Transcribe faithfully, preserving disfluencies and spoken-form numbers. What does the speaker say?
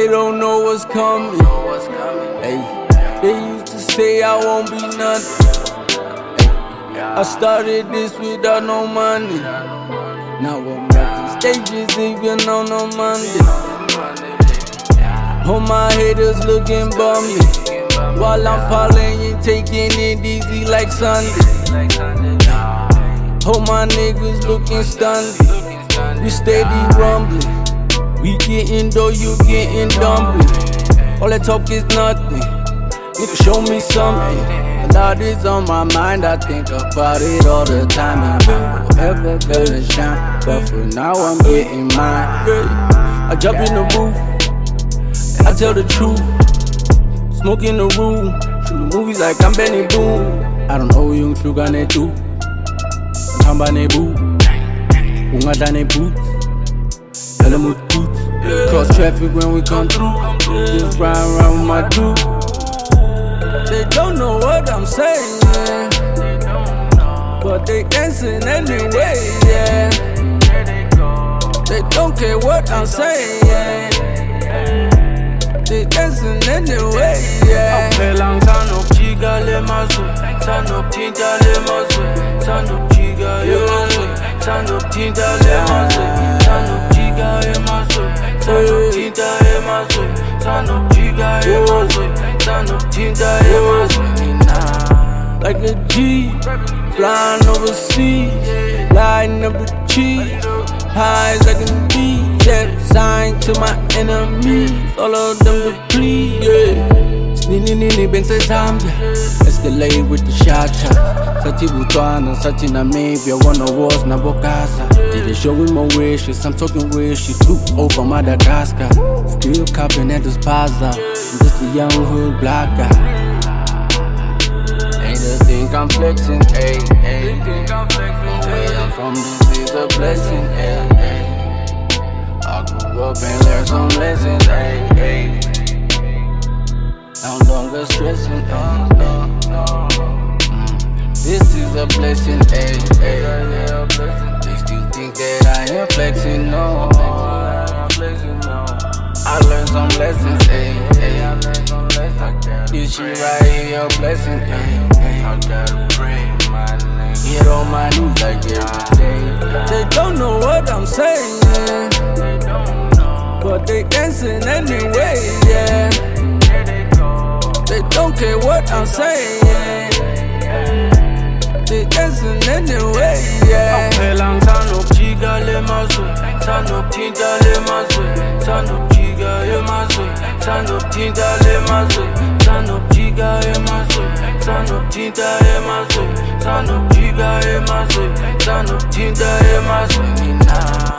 They don't know what's coming. Hey, they used to say I won't be nothing. Hey, I started this without no money. Now I'm at the stages even on a Monday. All my haters looking bummy, while I'm parlaying, taking it easy like Sunday. All my niggas looking stunned. We steady rumbling. We getting dough, you getting dumpling. All that talk is nothing. Nigga, show me something. A lot is on my mind, I think about it all the time. And forever gonna shine, but for now I'm getting mine. I jump in the booth, I tell the truth. Smoke in the room, shoot movies like I'm Benny Boom. I don't know yung sugar ne tu, tamba ne boo, ungata ne boots, elamut boots. Cross traffic when we come through, just ride around with my dude. They don't know what I'm saying, yeah, but they dancing anyway, yeah. They don't care what I'm saying, yeah. They dancing anyway, yeah. Apelang sanok chiga le mazu, sanok tinta le mazu, sanok chiga le mazu, sanok tinta le mazu, sanok chiga le mazu, sanok tinta le mazu, sanok chiga le mazu, sanok tinta le mazu. Like a G, flying overseas, lighting up the cheese, high as I can be. Set sign to my enemies, all of them deplete, yeah. Snini nini bang say Zambia, escalate with the shot top. Sati Botswana, Sati Namibia, one of wars na Bokasa. Did they show me my wishes? I'm talking wishes. Flew over Madagascar, still copping at this plaza. I'm just a young hood black guy. Haters think I'm flexing, ayy, ayy. Where I'm from, this is a blessing, ayy, ayy. I grew up and learned some lessons, ayy, ayy. No longer stressing, ayy, ayy. Mm. This is a blessing, ayy, ayy. They still think that I am flexing, no. I learned some lessons, ayy, ayy. This shit right here, a blessing, ayy, ayy. I gotta pray my name. Get on my knees like every day. They don't know what I'm saying, yeah, but they dancing anyway, yeah. They don't care what I'm saying, yeah. They dancing anyway, yeah. Apelang sanok chiga le mazu, sanok tinta le mazu, sanok chiga le mazu, sanok tinta le mazu, sanok chiga le mazu, sanok tinta le mazu, sanok chiga le mazu, sanok tinta le mazu.